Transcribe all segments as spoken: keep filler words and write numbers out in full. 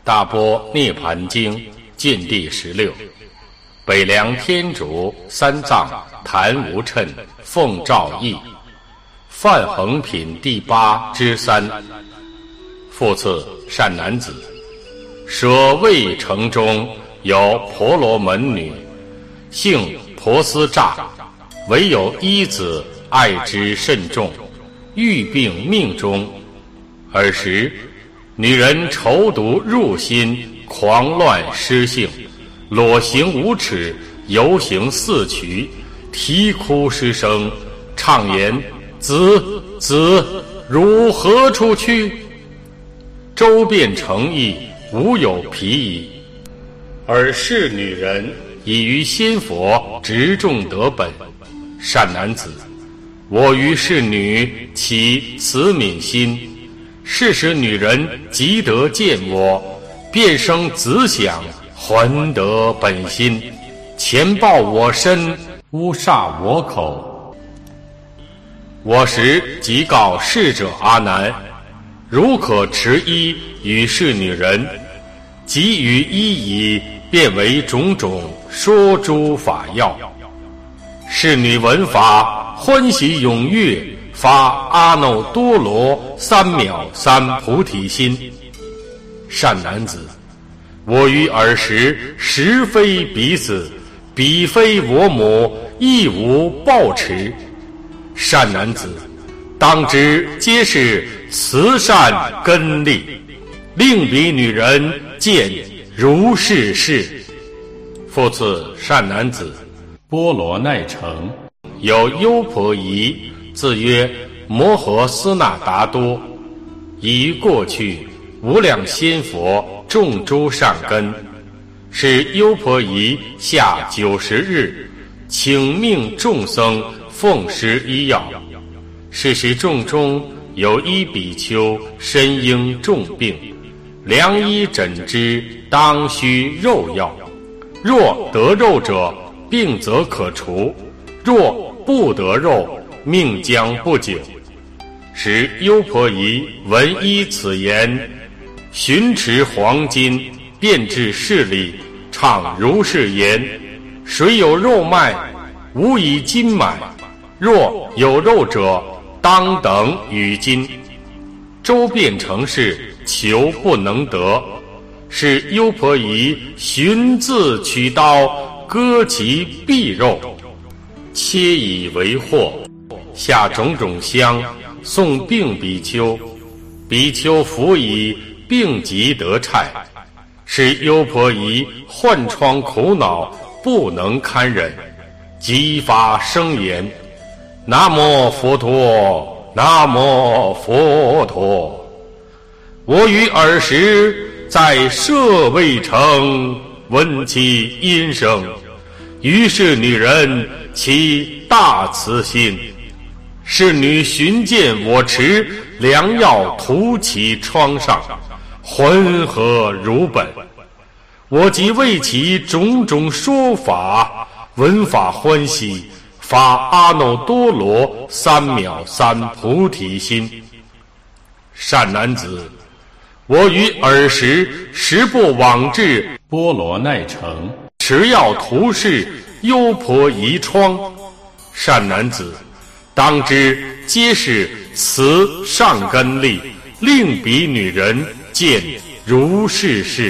大般涅盘经见第十六。北凉天竺三藏谭无谶奉诏译，范恒品第八之三。复次善男子，舍卫城中有婆罗门女，姓婆斯诈，唯有一子爱之甚重，欲病命终。尔时女人愁毒入心，狂乱失性，裸行五尺，游行四衢，啼哭失声，唱言：子子，汝何处去？周遍城邑，无有疲矣。尔是女人已于仙佛执众得本。善男子，我于是女起慈悯心，是时女人即得见我，便生子想，还得本心，前报我身，污煞我口。我时即告逝者阿难，如可持衣与是女人，即与衣以变为种种说诸法要。是女闻法，欢喜踊跃，发阿耨多罗三藐三菩提心。善男子，我于尔时实非彼子，彼非我母，亦无报持。善男子，当知皆是慈善根力，令彼女人见如是事。复次善男子，波罗奈城有优婆夷，自曰摩诃斯那达多，已过去无量仙佛种诸善根，是优婆夷下九十日，请命众僧奉施医药。是时众中有一比丘身应重病，良医诊之，当须肉药。若得肉者，病则可除；若不得肉，命将不久。时优婆夷闻依此言，寻持黄金，遍至室里，唱如是言：谁有肉卖，无以金买；若有肉者，当等与金。周遍城市，求不能得。是优婆夷寻自取刀，割其臂肉，切以为货，下种种香，送病比丘。比丘服以，病即得差。是优婆夷患疮苦恼，不能堪忍，即发声言：南无佛陀，南无佛陀。我于尔时在舍卫城闻其音声，于是女人起大慈心。是女寻见我持良药涂其疮上，浑合如本。我即为其种种说法，闻法欢喜，发阿耨多罗三藐三菩提心。善男子，我于尔时实不往至波罗奈城，持药涂拭优婆夷疮。善男子，当知皆是慈善根力，令彼女人见如是事。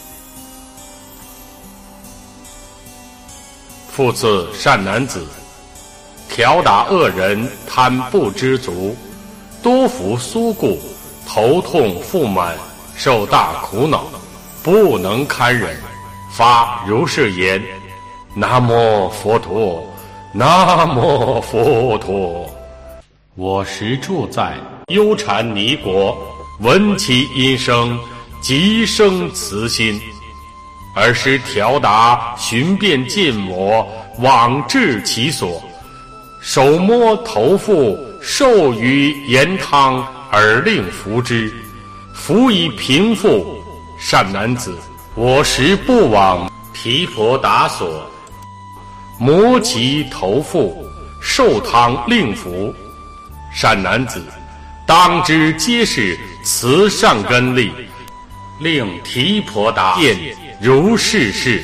复次善男子，调达恶人贪不知足，多服苏故，头痛腹满，受大苦恼，不能堪忍，发如是言：南无佛陀，南无佛陀。我时住在优禅尼国，闻其音声，即生慈心。尔时调达寻遍见我，往至其所，手摸头腹，授予盐汤，而令服之，服以平复。善男子，我时不往毗婆达所，摩其头腹，授汤令服。善男子，当知皆是慈善根力， 令提婆达见如是事。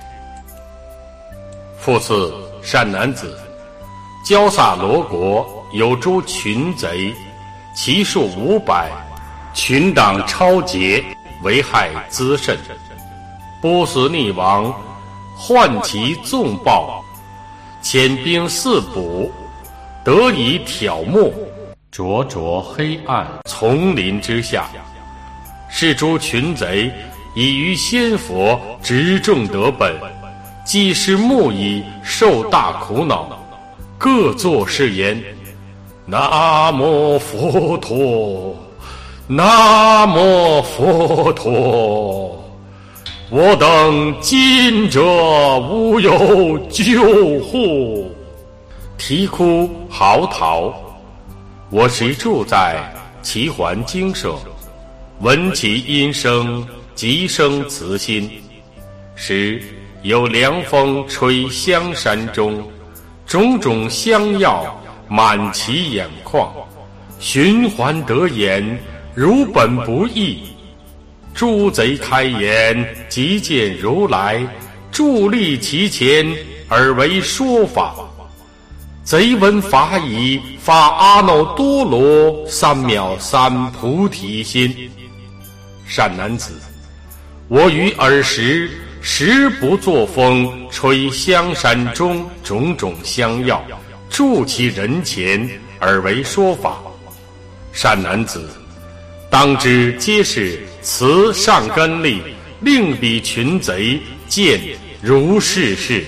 复次，善男子，焦萨罗国有诸群贼，其数五百，群党超劫，危害滋甚。波斯匿王患其纵暴，遣兵四捕，得以挑没，灼灼黑暗丛林之下。是诸群贼已于仙佛执政得本，既是木已受大苦恼，各作是言：南无佛陀，南无佛陀，我等今者无有救护。啼哭嚎啕。我时住在齐桓精舍，闻其音声，即生慈心。时有凉风吹香山中，种种香药满其眼眶，循环得言，如本不异。诸贼开言，即见如来，伫立其前，而为说法。贼闻法已，发阿耨多罗三藐三菩提心。善男子，我于尔时时不作风，吹香山中种种香药，伫其人前，而为说法。善男子，当知皆是慈善根力，令彼群贼见如是事。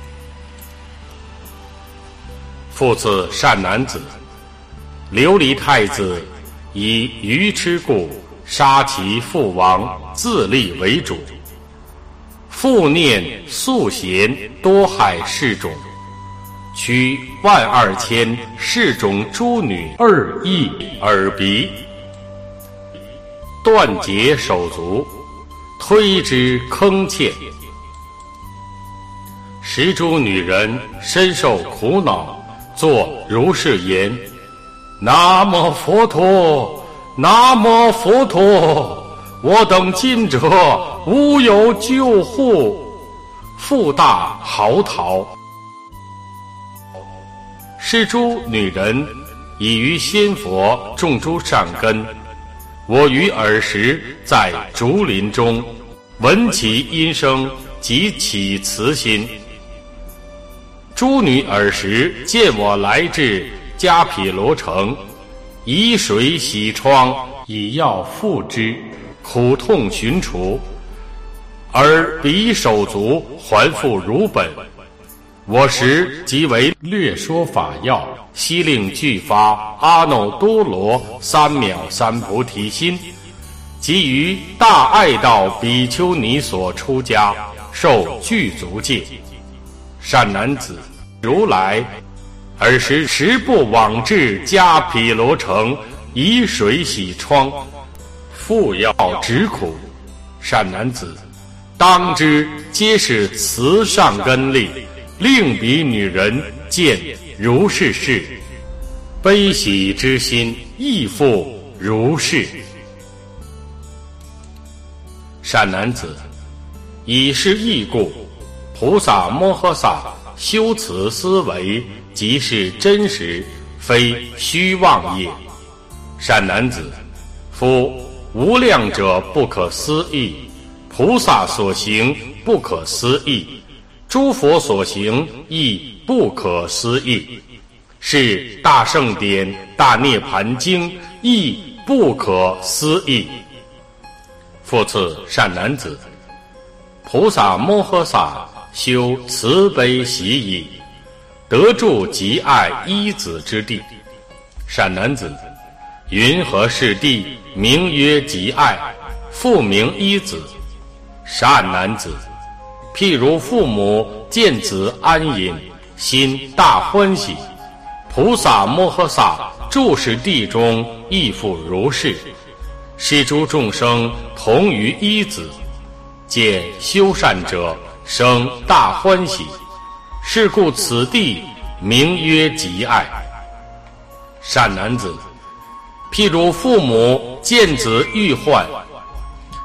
复次，善男子，琉璃太子以愚痴故，杀其父王，自立为主。复念素贤，多害士种，取万二千士种诸女二亿耳鼻，断截手足，推之坑堑。十诸女人深受苦恼，作如是言：南无佛陀，南无佛陀，我等今者无有救护。复大嚎啕。是诸女人已于仙佛种诸善根，我于尔时在竹林中，闻其音声，即起慈心。诸女尔时见我来至迦毗罗城，以水洗疮，以药敷之，苦痛寻除，而彼手足还复如本。我时即为略说法要，悉令具发阿耨多罗三藐三菩提心，即于大爱道比丘尼所出家，受具足戒。善男子，如来尔时时不往至迦毗罗城，以水洗疮，复药止苦。善男子，当知皆是慈善根力，令彼女人见如是事，悲喜之心亦复如是。善男子，以是义故，菩萨摩诃萨修此思维，即是真实，非虚妄也。善男子，夫无量者不可思议，菩萨所行不可思议，诸佛所行亦不可思议，是大圣典大涅盘经亦不可思议。复次，善男子，菩萨摩诃萨修慈悲喜以，得住极爱依子之地。善男子，云何是地名曰极爱，复名依子？善男子，譬如父母见子安隐，心大欢喜，菩萨摩诃萨住是地中亦复如是。是诸众生同于依子，见修善者生大欢喜，是故此地名曰极爱。善男子，譬如父母见子遇患，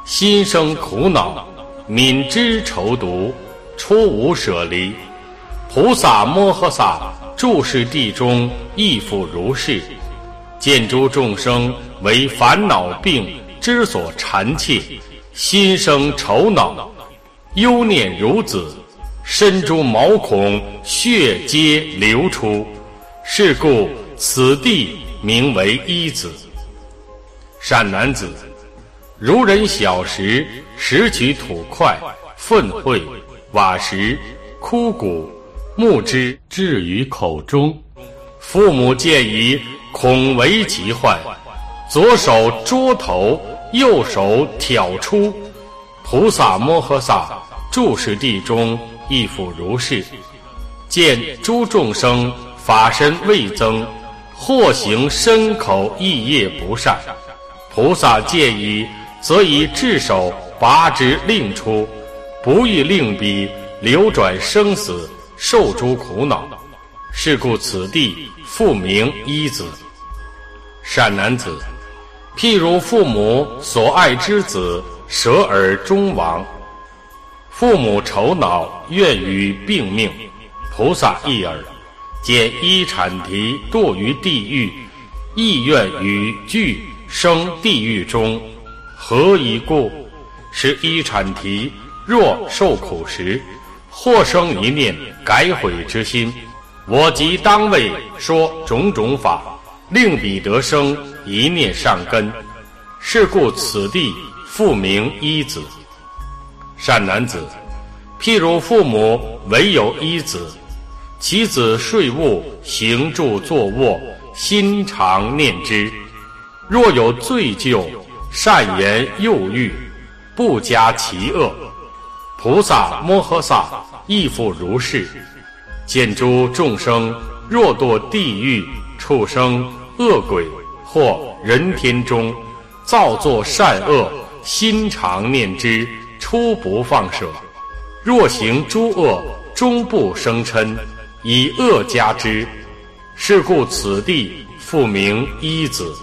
心生苦恼，泯之愁毒，出无舍离。菩萨摩诃萨住世地中亦复如是，见诸众生为烦恼病之所缠切，心生愁恼，忧念如子，身诸毛孔血皆流出，是故此地名为伊子。善男子，如人小时拾取土块、粪秽、瓦石、枯骨、木枝置于口中，父母见疑，恐为其患，左手捉头，右手挑出。菩萨摩诃萨住世地中亦复如是，见诸众生法身未增，或行身口意业不善，菩萨见疑，则以智手拔之令出，不欲令彼流转生死，受诸苦恼。是故此地复名伊子。善男子，譬如父母所爱之子舍尔终亡，父母愁恼，愿于病命，菩萨亦尔，见伊产提堕于地狱，亦愿于具生地狱中。何以故？是伊产提若受苦时，或生一念改悔之心，我即当为说种种法，令彼得生一念善根。是故此地复名伊子。善男子，譬如父母唯有一子，其子睡卧、行住坐卧，心常念之。若有罪咎，善言诱喻，不加其恶。菩萨摩诃萨亦复如是，见诸众生若堕地狱、畜生、恶鬼或人天中，造作善恶，心常念之，初不放舍。若行诸恶，终不生嗔，以恶加之。是故此地复名伊子。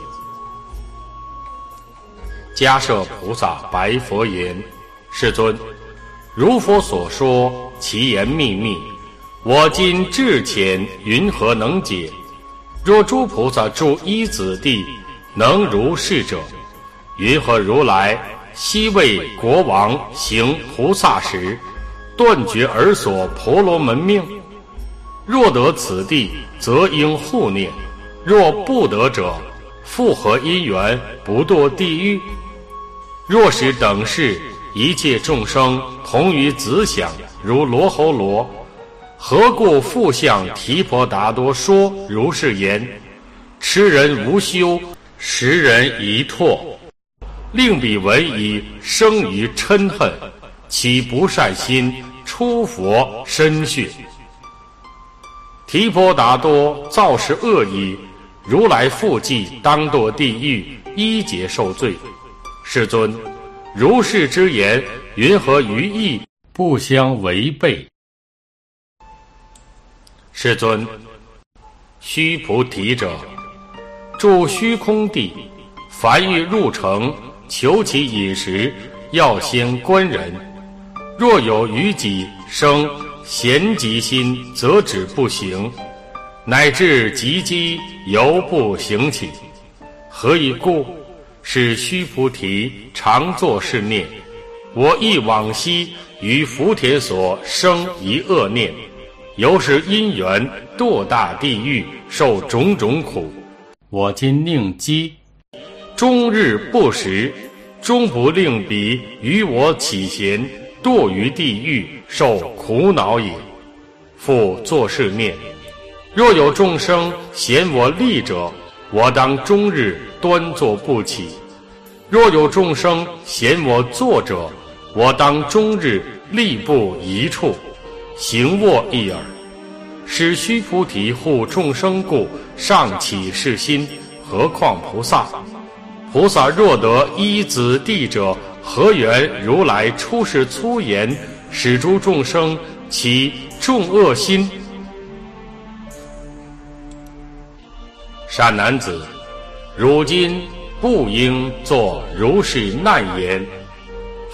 迦摄菩萨白佛言：世尊，如佛所说，其言秘密，我今智浅，云何能解？若诸菩萨住伊子地，能如是者，云何如来昔为国王行菩萨时，断绝尔所婆罗门命？若得此地，则应护念；若不得者，复何因缘不堕地狱？若使等世一切众生同于子想，如罗睺罗，何故复向提婆达多说如是言？痴人无修，识人疑拓，令彼闻已生于嗔恨，起不善心，出佛身血。提婆达多造是恶已，如来复记当堕地狱，一劫受罪。世尊，如是之言，云何于义不相违背？世尊，须菩提者，住虚空地，凡欲入城，求其饮食，要先观人。若有于己生咸极心，则止不行，乃至极饥，犹不行起。何以故？是须菩提常作是念：我亦往昔于福田所生一恶念，由是因缘堕大地狱，受种种苦。我今宁饥，终日不食，终不令彼于我起嫌，堕于地狱，受苦恼也。复作是念：若有众生嫌我利者，我当终日端坐不起；若有众生嫌我坐者，我当终日立不移处，行卧一耳。使须菩提护众生故，尚起是心，何况菩萨？菩萨若得依子地者，何缘如来出世粗言，使诸众生起众恶心？善男子，汝今不应作如是难言。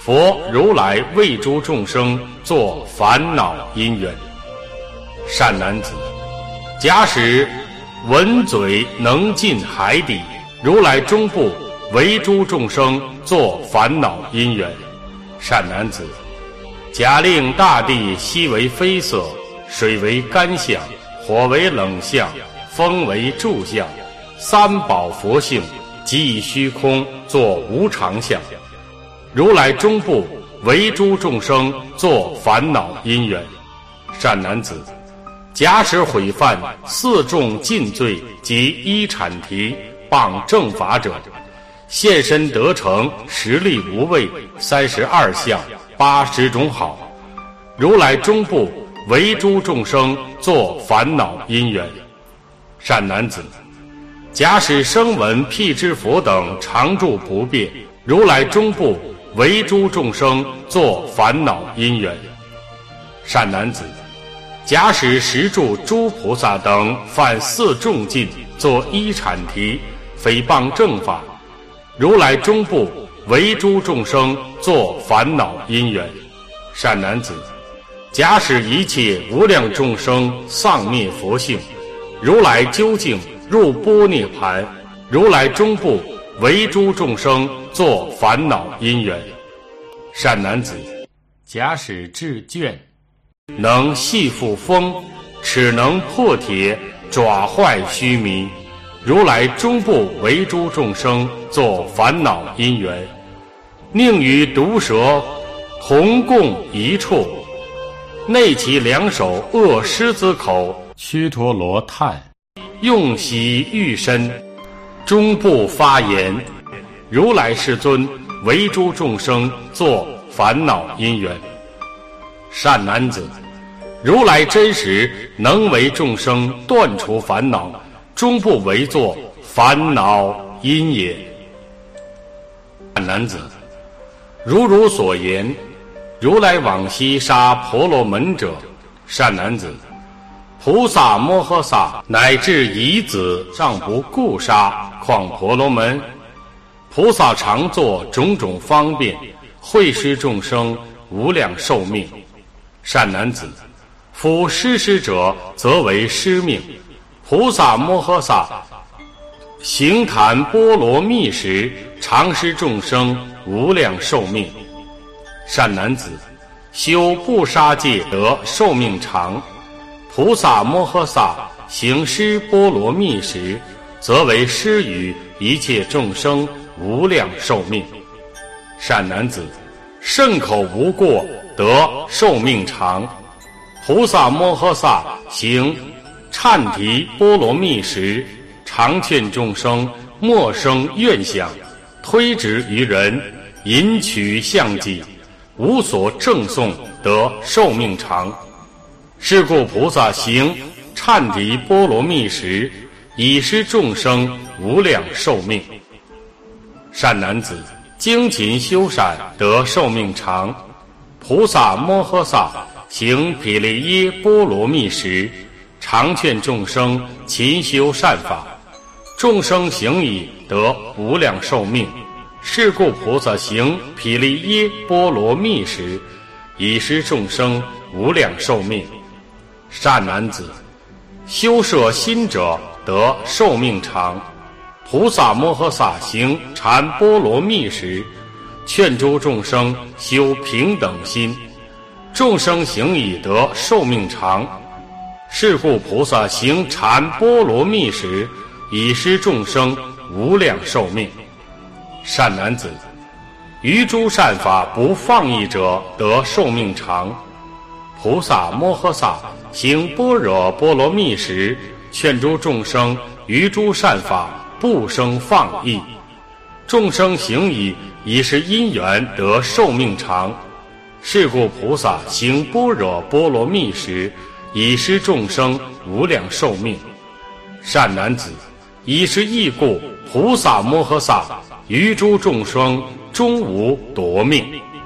佛如来为诸众生作烦恼因缘。善男子，假使闻嘴能进海底，如来终不为诸众生作烦恼因缘。善男子，假令大地悉为非色，水为干相，火为冷相，风为住相，三宝佛性即以虚空作无常相，如来终不为诸众生作烦恼因缘。善男子，假使毁犯四重尽罪及一阐提谤正法者，现身得成十力无畏三十二相八十种好，如来终不为诸众生作烦恼因缘。善男子，假使声闻辟支佛等常住不变，如来终不为诸众生作烦恼因缘。善男子，假使十住诸菩萨等犯四重禁，作一阐提诽谤正法，如来终不为诸众生作烦恼因缘。善男子，假使一切无量众生丧灭佛性，如来究竟入般涅盘，如来终不为诸众生作烦恼因缘。善男子，假使至倦，能系缚风，齿能破铁，爪坏须弥，如来终不为诸众生作烦恼因缘。宁与毒蛇同共一处，内其两手扼狮子口，须陀罗叹，用洗浴身，终不发言。如来世尊为诸众生作烦恼因缘。善男子，如来真实能为众生断除烦恼，终不为作烦恼因也。善男子，如汝所言，如来往昔杀婆罗门者。善男子，菩萨摩诃萨乃至遗子尚不顾杀，况婆罗门？菩萨常作种种方便，惠施众生无量寿命。善男子，夫施施者则为施命。菩萨摩诃萨行谈波罗蜜时，常施众生无量寿命。善男子，修不杀戒得寿命长。菩萨摩诃萨行施波罗蜜时，则为施予一切众生无量寿命。善男子，慎口无过得寿命长。菩萨摩诃萨行忏提波罗蜜时，常劝众生莫生怨想，推之于人，引取相记，无所赠送，得寿命长。是故菩萨行忏提波罗蜜时，以施众生无量寿命。善男子，精勤修善得寿命长。菩萨摩诃萨行毗梨耶波罗蜜时，常劝众生勤修善法，众生行已得无量寿命。是故菩萨行毗梨耶波罗蜜时，以施众生无量寿命。善男子，修摄心者得寿命长。菩萨摩诃萨行禅波罗蜜时，劝诸众生修平等心，众生行已得寿命长。是故菩萨行禅波罗蜜时，以施众生无量寿命。善男子，于诸善法不放逸者得寿命长。菩萨摩诃萨行般若波罗蜜时，劝诸众生于诸善法不生放逸，众生行已已是因缘得寿命长。是故菩萨行般若波罗蜜时，以施众生无量寿命。善男子，以是义故，菩萨摩诃萨于诸众生终无夺命。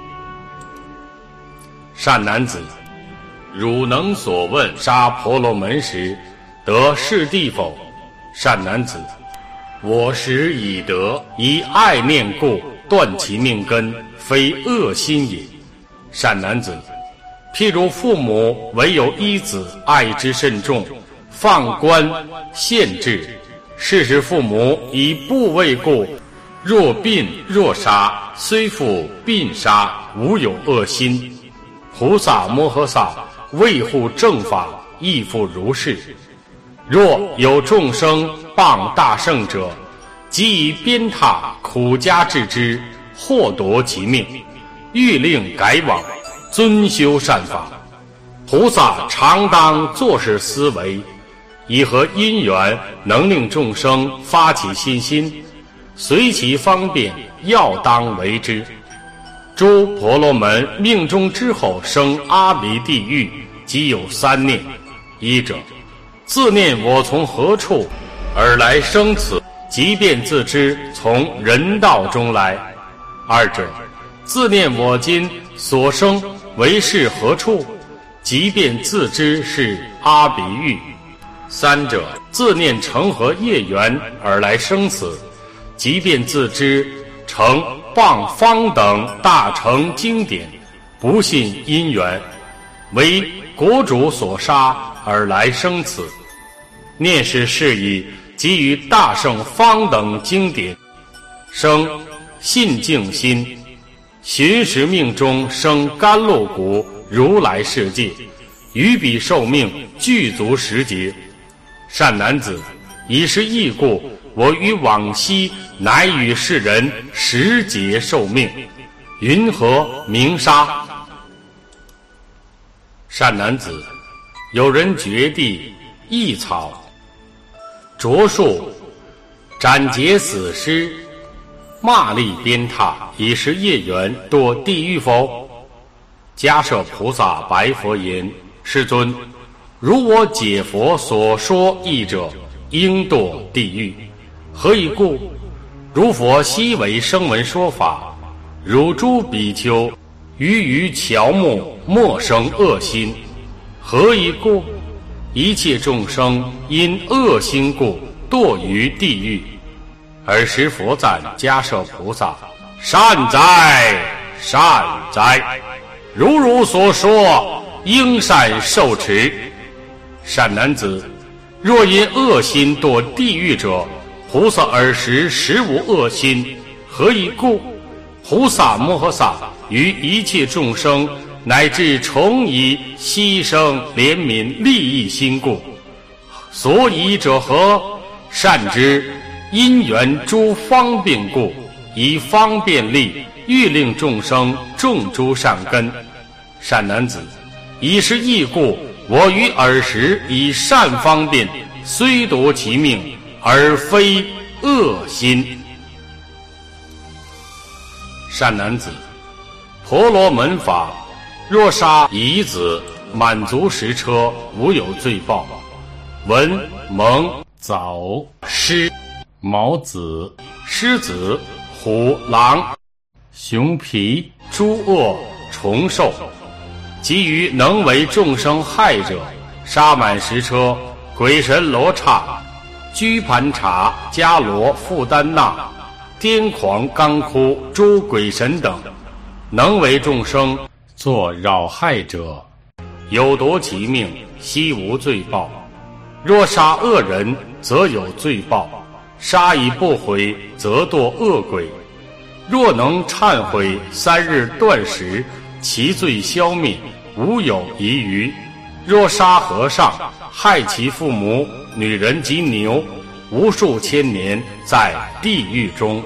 善男子，汝能所问杀婆罗门时，得是地否？善男子，我时已得，以爱念故， 断其命根，非恶心也。善男子，譬如父母唯有一子，爱之甚重，放官限制，是时父母以不畏故，若病若杀，虽复病杀，无有恶心。菩萨摩诃萨维护正法，亦复如是。若有众生谤大圣者，即以鞭挞苦加治之，或夺其命，欲令改往，遵修善法。菩萨常当作是思维，以何因缘能令众生发起信心，随其方便，要当为之。诸婆罗门命中之后生阿鼻地狱，即有三念：一者，自念我从何处而来生此，即便自知从人道中来；二者，自念我今所生为是何处，即便自知是阿鼻狱；三者，自念成何业缘而来生此，即便自知成谤方等大乘经典，不信因缘，为国主所杀而来生此。念是是以给予大圣方等经典，生信敬心，寻时命中生甘露谷如来世界，于彼寿命具足时节。善男子，以是义故，我于往昔乃与世人时节寿命，云何名杀？善男子，有人掘地异草，着树斩截死尸，骂詈鞭挞，以是业缘堕地狱否？迦摄菩萨白佛言：世尊，如我解佛所说义者，应堕地狱。何以故？如佛昔为声闻说法，汝诸比丘于于乔木，莫生恶心。何以故？一切众生因恶心故堕于地狱。尔时佛赞迦摄菩萨：善哉，善哉！如汝所说，应善受持。善男子，若因恶心堕地狱者，菩萨尔时实无恶心。何以故？菩萨摩诃萨于一切众生乃至重以牺牲怜悯利益心故。所以者何？善知因缘诸方便故，以方便力欲令众生种诸善根。善男子，以是义故，我于尔时以善方便，虽夺其命，而非恶心。善男子，婆罗门法，若杀夷子，满足十车，无有罪报。文、蒙、早、狮、毛子、狮子、虎、狼、熊皮、诸恶、虫兽，及于能为众生害者，杀满十车，鬼神罗刹、居盘查、迦罗、富丹那、癫狂、刚哭诸鬼神等，能为众生作扰害者，有夺其命，悉无罪报。若杀恶人，则有罪报；杀以不悔，则堕恶鬼。若能忏悔，三日断食，其罪消灭，无有遗余。若杀和尚，害其父母、女人及牛，无数千年在地狱中。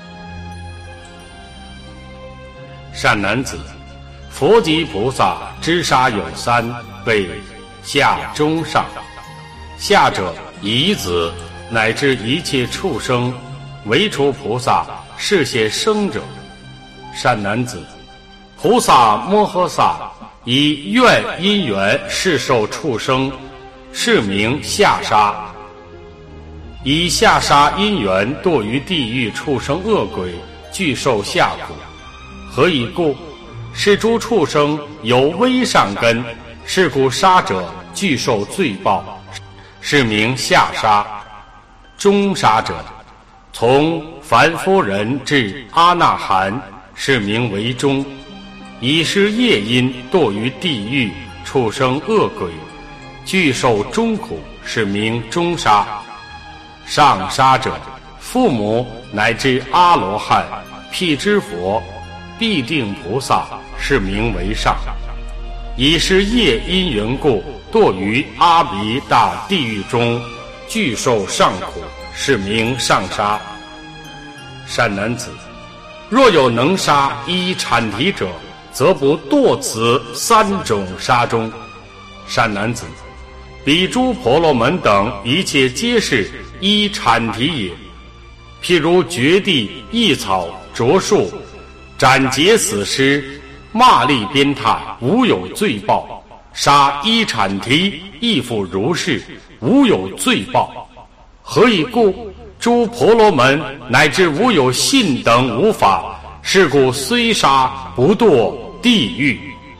善男子，佛及菩萨知杀有三，为下中上。下者夷子乃至一切畜生，唯除菩萨示现生者。善男子，菩萨摩诃萨以愿因缘示受畜生，是名下杀。以下杀因缘堕于地狱畜生恶鬼，具受下苦。何以故？是诸畜生有微善根，是故杀者具受罪报，是名下杀。中杀者，从凡夫人至阿那含，是名为中；以是业因堕于地狱，畜生恶鬼，具受中苦，是名中杀。上杀者，父母乃至阿罗汉、辟支佛、必定菩萨，是名为上。以是业因缘故，堕于阿鼻大地狱中，具受上苦，是名上杀。善男子，若有能杀依阐提者，则不堕此三种杀中。善男子，彼诸婆罗门等一切皆是依阐提也。譬如掘地、异草、啄树、斩截死尸、骂詈鞭挞，无有罪报；杀依阐提，亦复如是，无有罪报。何以故？诸婆罗门乃至无有信等无法，是故虽杀不堕地狱。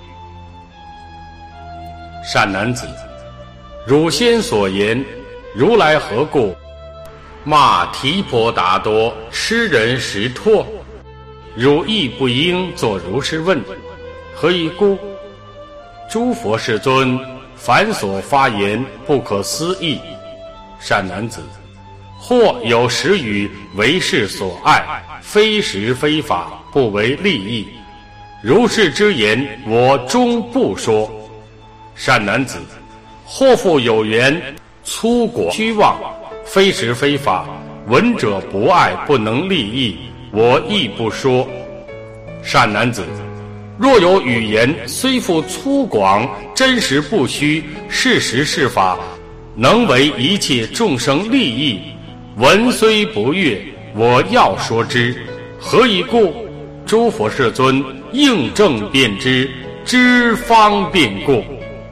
善男子，汝先所言，如来何故骂提婆达多吃人食唾？汝亦不应作如是问。何以故？诸佛世尊凡所发言，不可思议。善男子，或有时语为世所爱，非实非法，不为利益，如是之言，我终不说。善男子，或复有缘粗果虚妄，非实非法，闻者不爱，不能利益，我亦不说。善男子，若有语言虽复粗广，真实不虚，是实是法，能为一切众生利益，闻虽不悦，我要说之。何以故？诸佛世尊应正辩之，知方便故。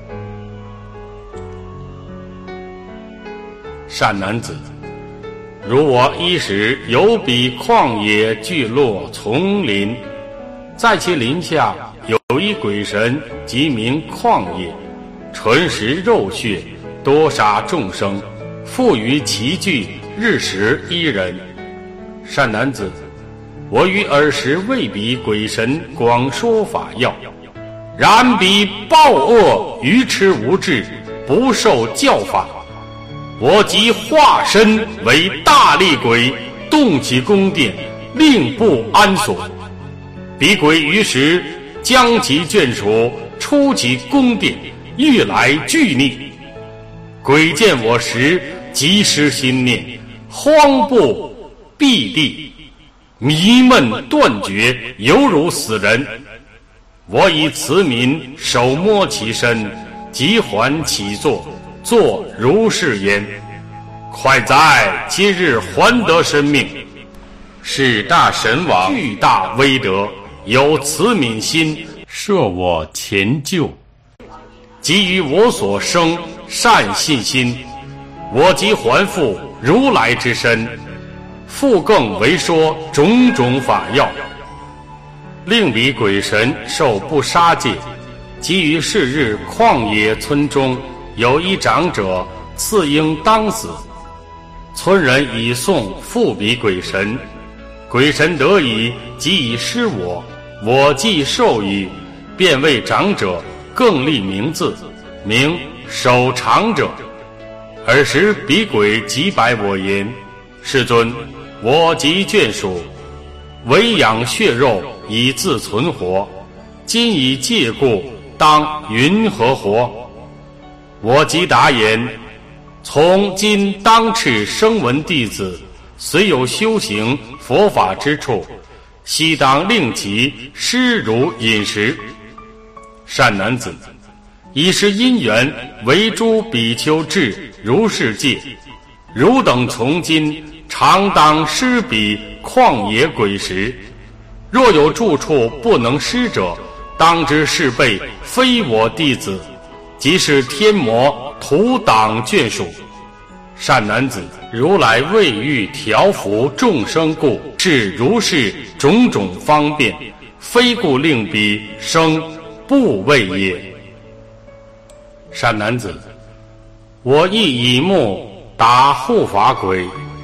善男子，如我衣食有彼旷野聚落丛林，在其林下有一鬼神，即名旷野，纯食肉血，多杀众生，富于其具，日食一人。善男子，我于尔时为彼鬼神广说法要，然彼暴恶愚痴无智，不受教法，我即化身为大力鬼，动其宫殿，令不安所。彼鬼于时将其眷属出其宫殿，欲来拒逆。鬼见我时，即失心念，慌怖闭地，迷闷断绝，犹如死人。我以慈悯手摸其身，即还起坐，作如是言：快哉！今日还得生命。是大神王巨大威德，有慈悯心，摄我前救，给予我所生善信心。我即还复如来之身，复更为说种种法要，令彼鬼神受不杀戒。即于是日，旷野村中有一长者，次应当死，村人以送复彼鬼神，鬼神得以，即以施我，我既受矣，便为长者更立名字，名守长者。尔时彼鬼即白我言：世尊，我及眷属，唯养血肉以自存活，今以戒故，当云何活？我即答言：从今当敕声闻弟子，虽有修行佛法之处，悉当令其施如饮食。善男子，以是因缘，为诸比丘至如是戒。汝等从今常当施彼旷野鬼食。若有住处不能施者，当知是辈非我弟子，即是天魔徒党眷属。善男子，如来为欲调伏众生故，是如是种种方便，非故令彼生不畏也。善男子，我亦以目打护法鬼，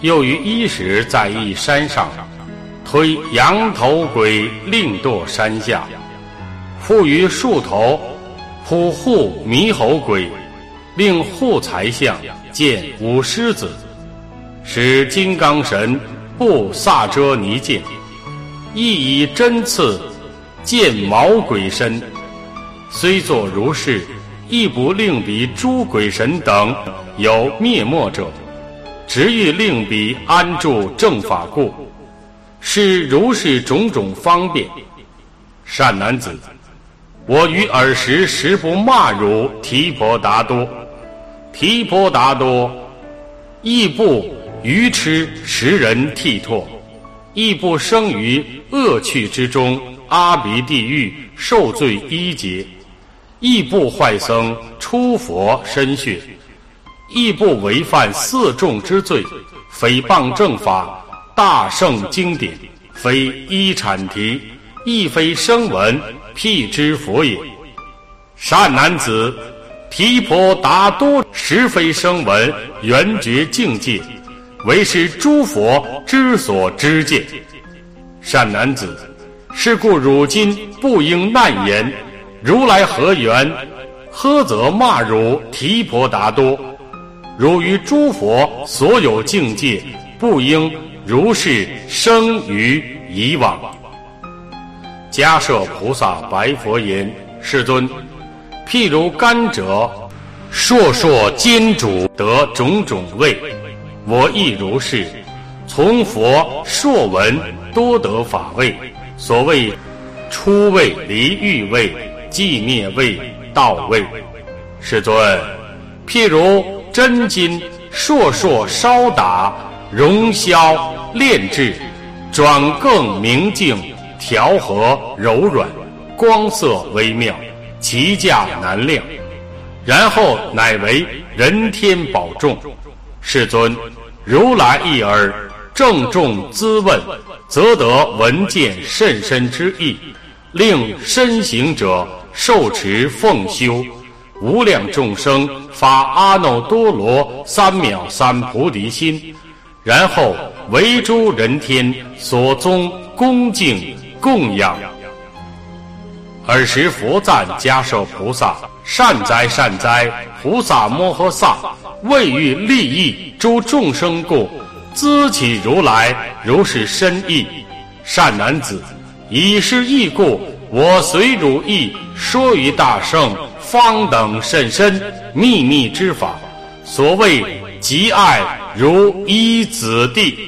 又于一时在一山上，推羊头鬼另堕山下，复于树头扑护猕猴鬼，令护财相见五狮子，使金刚神布萨遮尼剑，亦以针刺见毛鬼身，虽作如是，亦不令彼诸鬼神等有灭没者，直欲令彼安住正法故，是如是种种方便。善男子，我于尔时实不骂汝提婆达多，提婆达多亦不愚痴食人剃拓，亦不生于恶趣之中阿鼻地狱受罪一劫，亦不坏僧出佛身血，亦不违犯四众之罪，诽谤正法大圣经典，非依阐题，亦非声闻辟之佛也。善男子，提婆达多实非声闻圆觉境界，为是诸佛之所知见。善男子，是故汝今不应难言，如来何缘？呵则骂汝提婆达多，汝于诸佛所有境界，不应如是生于以往。迦摄菩萨白佛言：世尊，譬如甘者烁烁坚主得种种位，我亦如是，从佛烁闻多得法位，所谓出位、离欲位、寂灭位、道位。世尊，譬如真金烁烁烧打，熔销炼制，转更明净，调和柔软，光色微妙，其价难量，然后乃为人天宝众。世尊，如来一耳正重咨问，则得闻见甚深之意，令身行者受持奉修，无量众生发阿耨多罗三藐三菩提心，然后为诸人天所宗恭敬供养。尔时佛赞迦摄菩萨：善哉善哉，菩萨摩诃萨，为欲利益诸众生故，资起如来如是深意。善男子，以是义故，我随汝意说于大圣方等甚深秘密之法，所谓极爱如一子弟。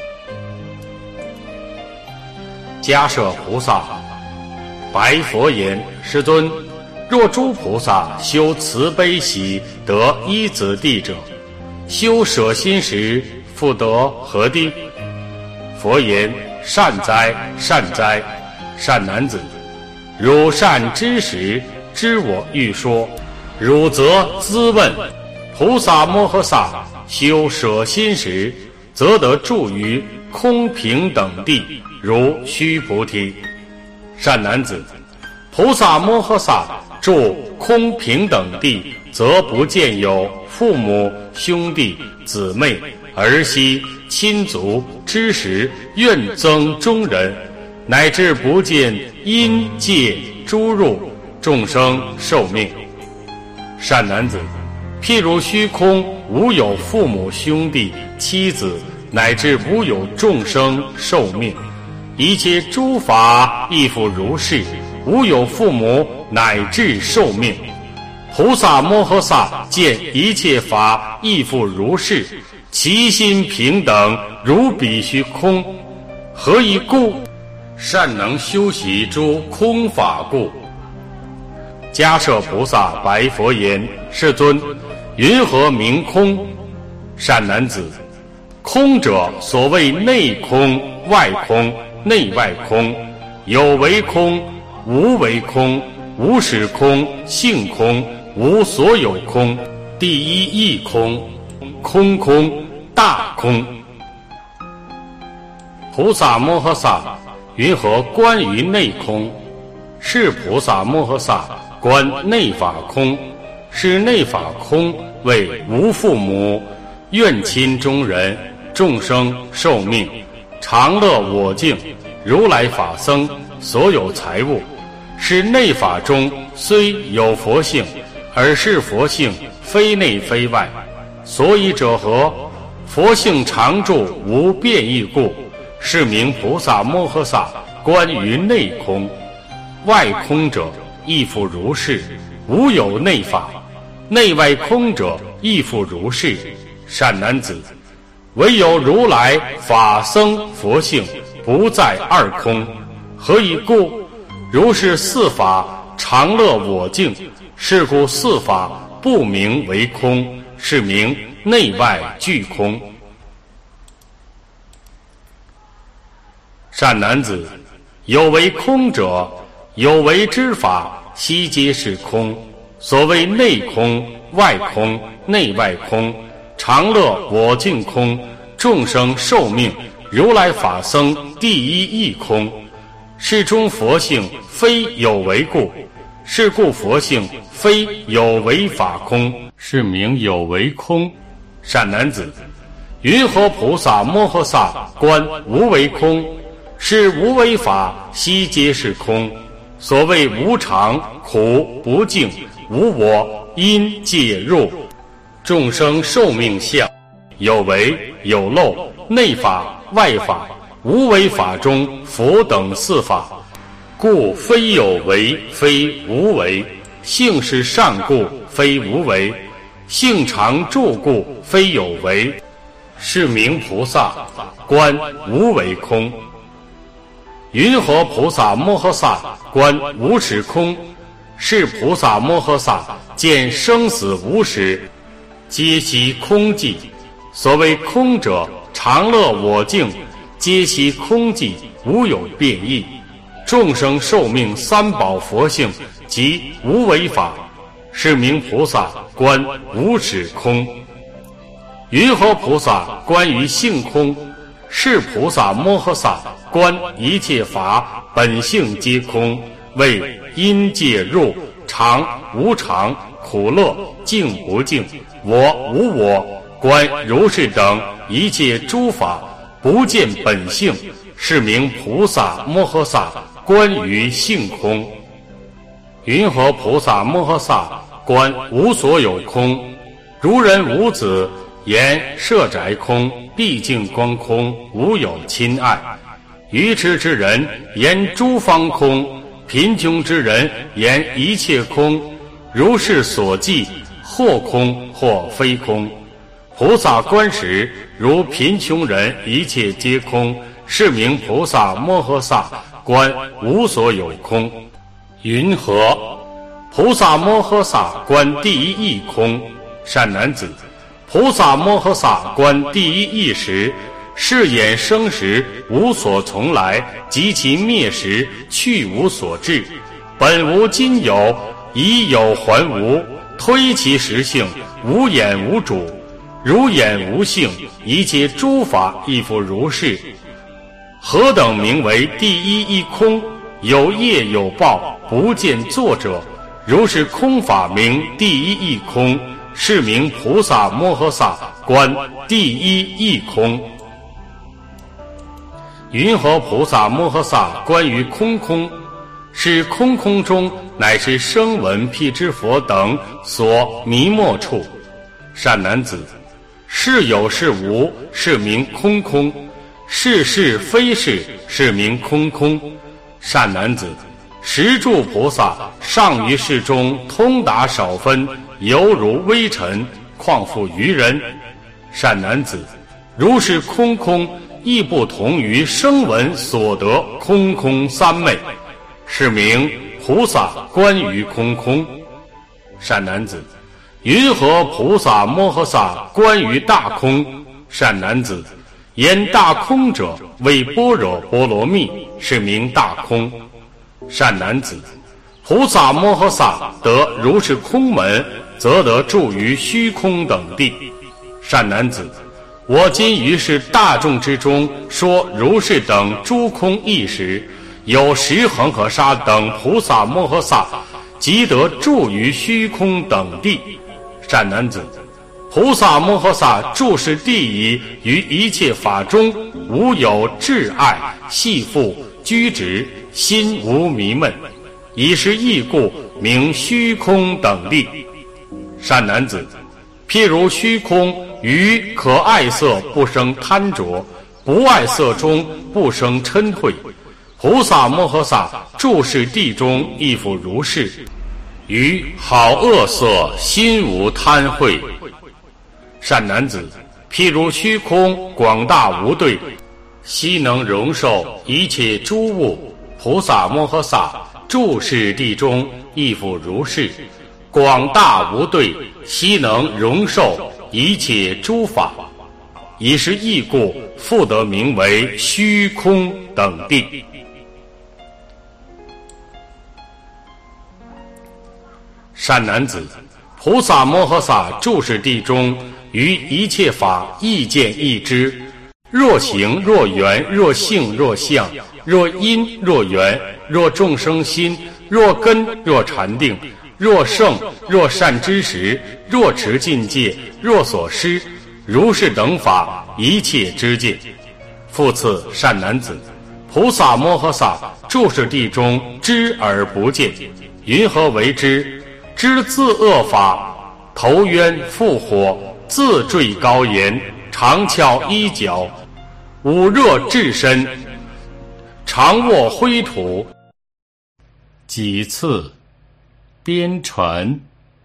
迦摄菩萨白佛言：世尊，若诸菩萨修慈悲喜得一子弟者，修舍心时复得何地？佛言：善哉善哉，善男子，汝善知时，知我欲说，汝则咨问。菩萨摩诃萨修舍心时，则得住于空平等地，如须菩提。善男子，菩萨摩诃萨住空平等地，则不见有父母、兄弟、姊妹、儿媳、亲族、知识、愿增中人，乃至不见阴界诸入众生寿命。善男子，譬如虚空无有父母、兄弟、妻子，乃至无有众生寿命，一切诸法亦复如是，无有父母乃至寿命。菩萨摩诃萨见一切法亦复如是，其心平等如彼虚空。何以故？善能修习诸空法故。迦摄菩萨白佛言：世尊，云何名空？善男子，空者所谓内空、外空、内外空，有为空、无为空、无始空、性空、无所有空、第一义空、空空、大空。菩萨摩诃萨云何观于内空？是菩萨摩诃萨观内法空，是内法空为无父母、怨亲中人、 众生寿命，常乐我净，如来法僧所有财物，是内法中虽有佛性，而是佛性非内非外。所以者何？佛性常住无变异故，是名菩萨摩诃萨观于内空。外空者亦复如是，无有内法；内外空者亦复如是。善男子，唯有如来法僧佛性不在二空。何以故？如是四法常乐我净，是故四法不名为空，是名内外俱空。善男子，有为空者，有为之法，悉皆是空。所谓内空、外空、内外空，常乐我净空，众生寿命，如来法僧第一义空。是中佛性非有为故，是故佛性非有为法空，是名有为空。善男子，云何菩萨摩诃萨观无为空？是无为法，悉皆是空。所谓无常、苦、不净、无我、因、界、入，众生寿命相，有为有漏，内法外法，无为法中佛等四法，故非有为非无为，性是善故非无为，性常住故非有为，是名菩萨观无为空。云何菩萨摩诃萨观无始空？是菩萨摩诃萨见生死无始，皆悉空寂。所谓空者，常乐我净，皆悉空寂，无有变异。众生寿命三宝佛性即无为法，是名菩萨观无始空。云何菩萨观于性空？是菩萨摩诃萨观一切法本性皆空，为因界入，常无常，苦乐净不净，我无我，观如是等一切诸法不见本性，是名菩萨摩诃萨观于性空。云何菩萨摩诃萨观无所有空？如人无子，言舍宅空，毕竟光空，无有亲爱。愚痴之人言诸方空，贫穷之人言一切空。如是所记，或空或非空。菩萨观时，如贫穷人一切皆空，是名菩萨摩诃萨观无所有空。云何？菩萨摩诃萨观第一义空。善男子，菩萨摩诃萨观第一义时，是眼生时无所从来，及其灭时去无所至，本无今有，已有还无，推其实性，无眼无主，如眼无性，一切诸法亦复如是。何等名为第一义空？有业有报，不见作者，如是空法名第一义空，是名菩萨摩诃萨观第一义空。云何菩萨摩诃萨观于空空？是空空中乃是声闻辟支佛等所迷没处。善男子，是有是无，是名空空；是是非是，是名空空。善男子，十住菩萨尚于世中通达少分，犹如微尘，况复于人。善男子，如是空空，亦不同于声闻所得空空三昧，是名菩萨观于空空。善男子，云何菩萨摩诃萨观于大空？善男子，言大空者为般若波罗蜜，是名大空。善男子，菩萨摩诃萨得如是空门，则得住于虚空等地。善男子，我今于是大众之中说如是等诸空义时，有十恒河沙等菩萨摩诃萨即得住于虚空等地。善男子， 菩萨摩诃萨住世地仪，于一切法中无有挚爱系缚居止，心无迷闷，以是义故，名虚空等立。善男子，譬如虚空，于可爱色不生贪着，不爱色中不生嗔恚。菩萨摩诃萨住世地中亦复如是，于好恶色心无贪恚。善男子，譬如虚空广大无对，悉能容受一切诸物。菩萨摩诃萨住世地中亦复如是，广大无对，悉能容受一切诸法。以是义故，复得名为虚空等地。善男子，菩萨摩诃萨住世地中，于一切法亦见亦知，若行若缘若性若相，若因若缘，若众生心，若根若禅定，若圣若善知识，若持禁戒，若所施，如是等法一切知见。复次，善男子，菩萨摩诃萨住世地中知而不见，云何为知？知自恶法，投渊复火，自坠高岩，常翘衣角，捂热至身，常卧灰土，几次边尘，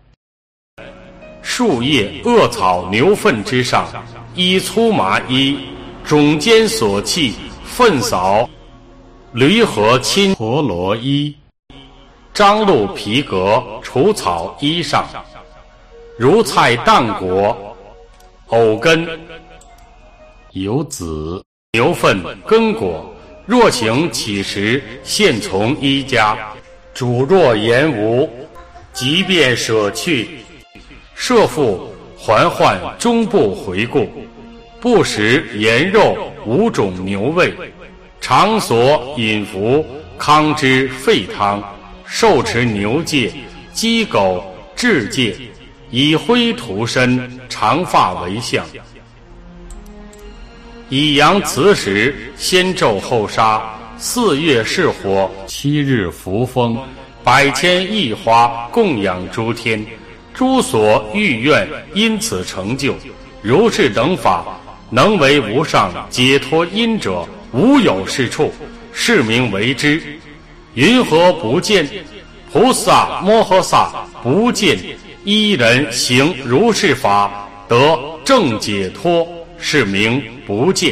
树叶恶草牛粪之上，依粗麻衣，种间所弃，粪扫驴和亲婆罗衣，张鹿皮革，除草衣上，如菜淡果，藕根，有籽，牛粪，根果。若行乞食，现从衣家。主若言无，即便舍去。设复还患终不回顾。不食盐肉五种牛味，常所饮服糠之沸汤，受持牛戒、鸡狗雉戒，以灰涂身，长发为相。以阳此时，先昼后杀，四月是火，七日伏风，百千亿花供养诸天，诸所欲愿因此成就。如是等法，能为无上解脱因者，无有是处，是名为知。云何不见？菩萨摩诃萨不见一人行如是法，得正解脱，是名不见。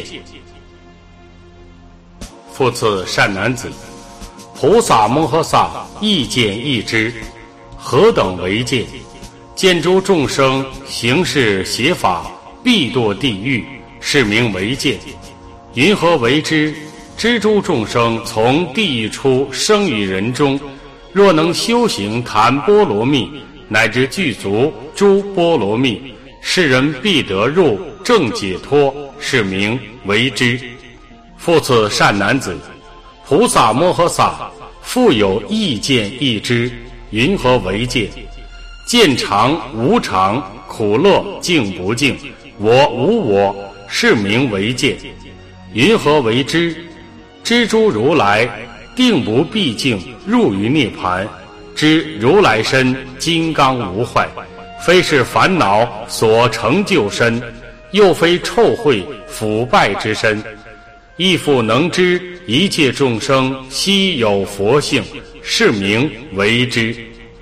复次，善男子，菩萨摩诃萨亦见亦知。何等为见？见诸众生行事邪法，必堕地狱，是名为见。云何为知？知诸众生从地狱出，生于人中，若能修行檀波罗蜜，乃至具足诸波罗蜜，是人必得入正解脱，是名为知。复次，善男子，菩萨摩诃萨复有意见亦知。云何为见？见常无常，苦乐净不净，我无我，是名为见。云何为知？知诸如来定不毕竟，入于涅盘，知如来身金刚无坏，非是烦恼所成就身，又非臭秽腐败之身，亦复能知一切众生悉有佛性，是名为知。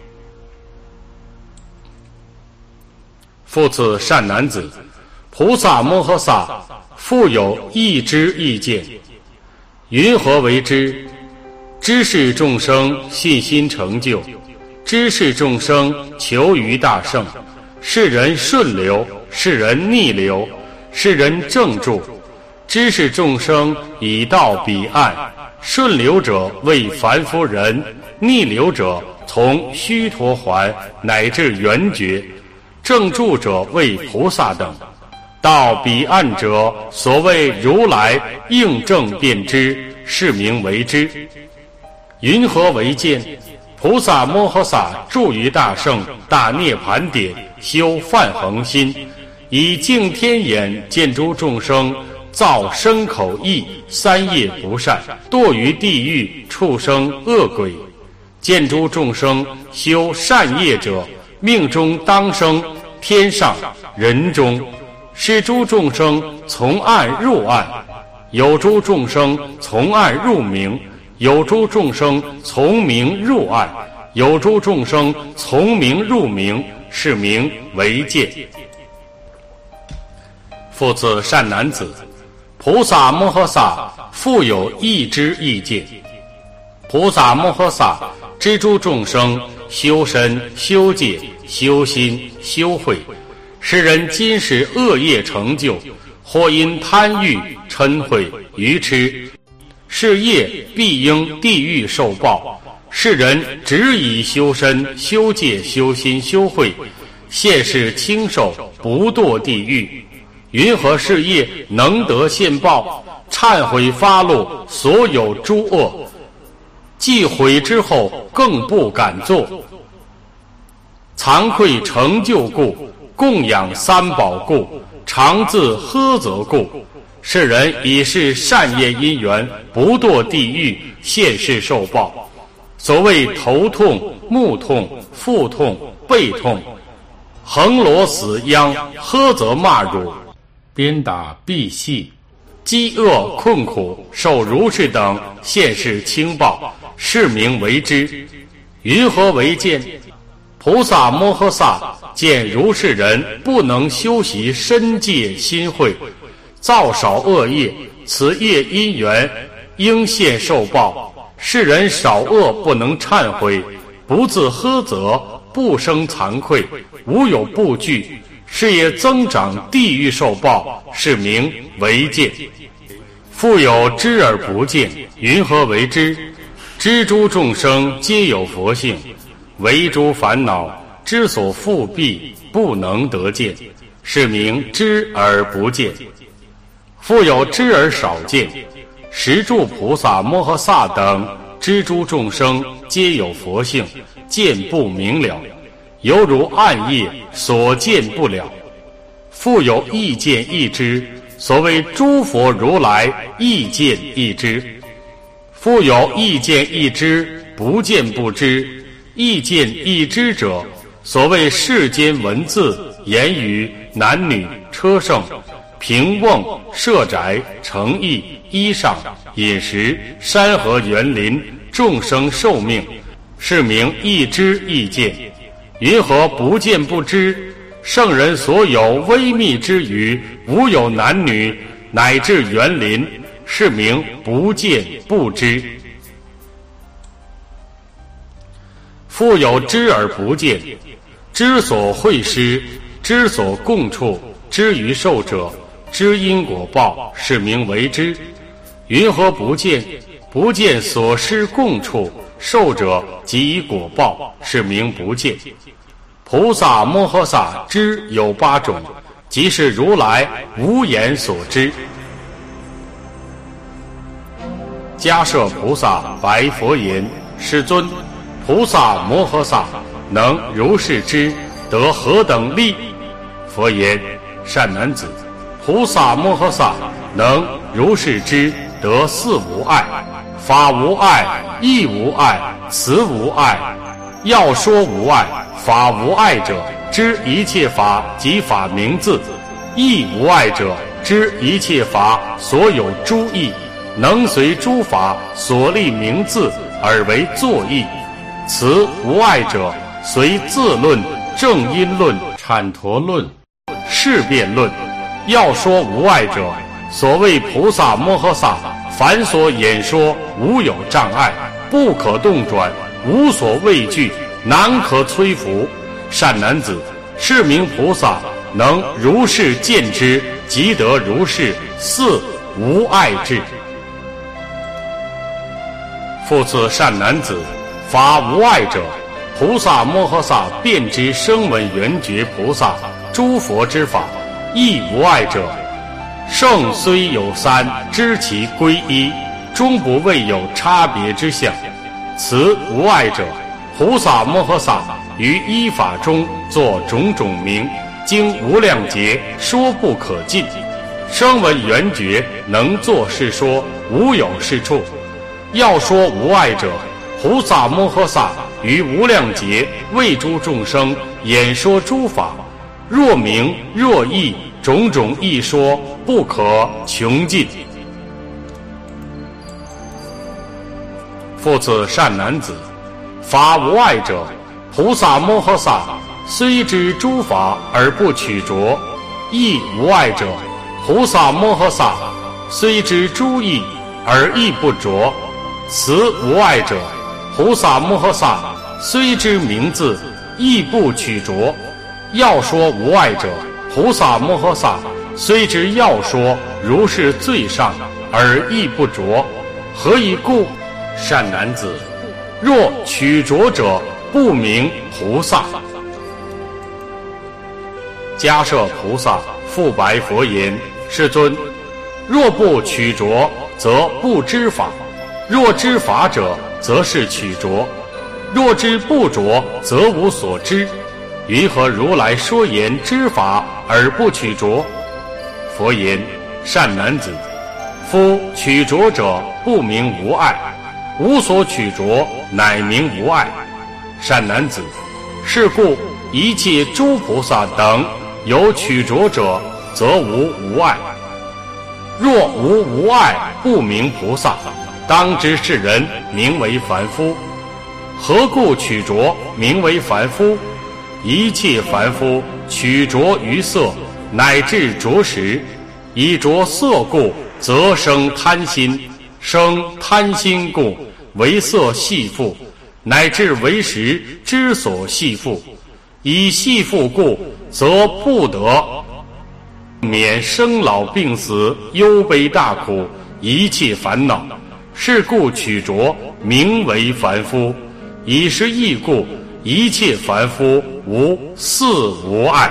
复次，善男子，菩萨摩诃萨复有一知一见。云何为知？知是众生信心成就，知是众生求于大圣，是人顺流，是人逆流，是人正住。知是众生已到彼岸，顺流者为凡夫人，逆流者从须陀洹乃至圆觉，正住者为菩萨等。到彼岸者，所谓如来应正遍知，是名为知。云何为见？菩萨摩诃萨住于大圣大涅盘点，修梵恒心， 以净天眼见诸众生，造身口意三业不善，堕于地狱、畜生、恶鬼。见诸众生修善业者，命中当生天上人中，是诸众生从暗入暗，有诸众生从暗入明，有诸众生从明入暗，有诸众生从明入明，是名为见。复次善男子，菩萨摩诃萨复有一支意见。菩萨摩诃萨知诸众生修身、修戒、修心、修慧，使人今世恶业成就，或因贪欲、嗔恚、愚痴，是业必应地狱受报。世人只以修身、修戒、修心、修慧，现世轻受，不堕地狱。云何是业能得现报？忏悔发露所有诸恶，既悔之后更不敢做。惭愧成就故，供养三宝故，常自呵责故，世人已是善业因缘，不堕地狱，现世受报。所谓头痛、目痛、腹痛、背痛，横罗死殃，呵责骂辱，鞭打赑戏，饥饿困苦，受如是等现世轻报，是名为知。云何为见？菩萨摩诃萨见如是人不能修习身戒心慧，造少恶业，此业因缘应现受报。世人少恶不能忏悔，不自呵责，不生惭愧，无有不惧，是也增长地狱受报，是名为见。复有知而不见，云何为知？知诸众生皆有佛性，唯诸烦恼之所覆蔽，不能得见，是名知而不见。复有知而少见，十住菩萨摩诃萨等知诸众生皆有佛性，见不明了，犹如暗夜，所见不了。复有意见一知，所谓诸佛如来意见一知。复有意见一知，不见不知。意见一知者，所谓世间文字、言语、男女、车乘、平瓮、舍宅、诚意、衣裳、饮食、山河园林、众生寿命，是名一知意见。云何不见不知？圣人所有微密之语，无有男女，乃至园林，是名不见不知。复有知而不见，知所会施，知所共处，知于受者，知因果报，是名为知。云何不见？不见所施共处，受者即以果报，是名不见。菩萨摩诃萨知有八种，即是如来无言所知。迦摄菩萨白佛言：世尊，菩萨摩诃萨能如是知，得何等利？佛言：善男子，菩萨摩诃萨能如是知，得四无碍：法无碍，义无碍，词无碍，要说无碍。法无碍者，知一切法及法名字；义无碍者，知一切法所有诸义，能随诸法所立名字而为作义。词无碍者，随自论、正因论、阐陀论、事辩论。要说无碍者，所谓菩萨摩诃萨凡所演说，无有障碍，不可动转，无所畏惧，难可摧伏。善男子，是名菩萨能如是见之，即得如是四无碍智。复次善男子，法无碍者，菩萨摩诃萨遍知声闻缘觉菩萨诸佛之法；义无碍者，圣虽有三，知其归一，终不未有差别之相。此无碍者，菩萨摩诃萨于依法中作种种名， 经无量劫说不可尽，声闻缘觉能作是说，无有是处。要说无碍者，菩萨摩诃萨于无量劫为诸众生演说诸法，若明若义，种种义说不可穷尽。复次善男子，法无碍者，菩萨摩诃萨虽知诸法而不取着；义无碍者，菩萨摩诃萨虽知诸义而亦不着；慈无碍者，菩萨摩诃萨虽知名字亦不取着；要说无碍者，菩萨摩诃萨虽知要说如是最上而亦不着。何以故？善男子，若取着者，不名菩萨。迦摄菩萨复白佛言：世尊，若不取着，则不知法；若知法者，则是取着；若知不着，则无所知。云何如来说言知法而不取着？佛言：善男子，夫取着者，不名无碍；无所取着，乃名无碍。善男子，是故一切诸菩萨等有取着者，则无无碍。若无无碍，不名菩萨。当知是人名为凡夫。何故取着名为凡夫？一切凡夫取着于色，乃至着实，以着色故，则生贪心，生贪心故，为色系缚，乃至为实之所系缚。以系缚故，则不得免生老病死、忧悲大苦、一切烦恼。是故取着名为凡夫。以是义故，一切凡夫无四无碍。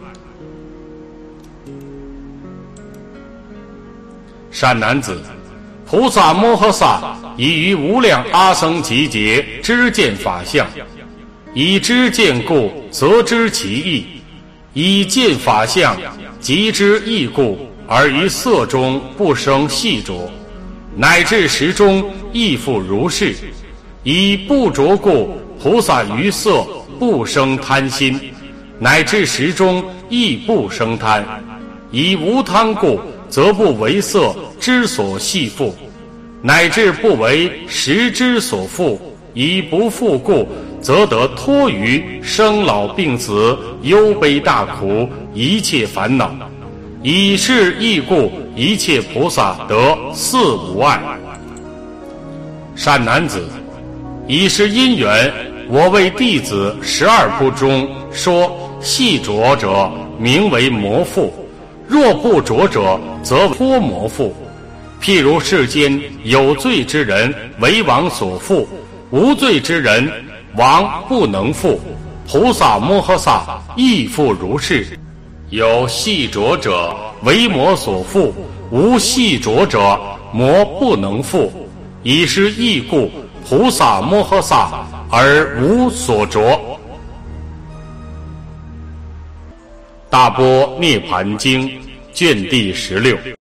善男子，菩萨摩诃萨已于无量阿僧祇劫知见法相，以知见故，则知其义；以见法相，即知义故，而于色中不生细着，乃至识中亦复如是。以不着故，菩萨于色不生贪心，乃至识中亦不生贪；以无贪故，则不为色之所系缚，乃至不为识之所缚；以不缚故，则得脱于生老病死、忧悲大苦、一切烦恼。以是义故，一切菩萨得四无碍。善男子，以是因缘，我为弟子十二部中说，系着者名为魔缚，若不着者，则脱魔缚。譬如世间有罪之人，为王所缚；无罪之人，王不能缚。菩萨摩诃萨亦复如是。有系着者，为魔所缚；无系着者，魔不能缚。以是义故，菩萨摩诃萨而无所着。大般涅盘经卷第十六。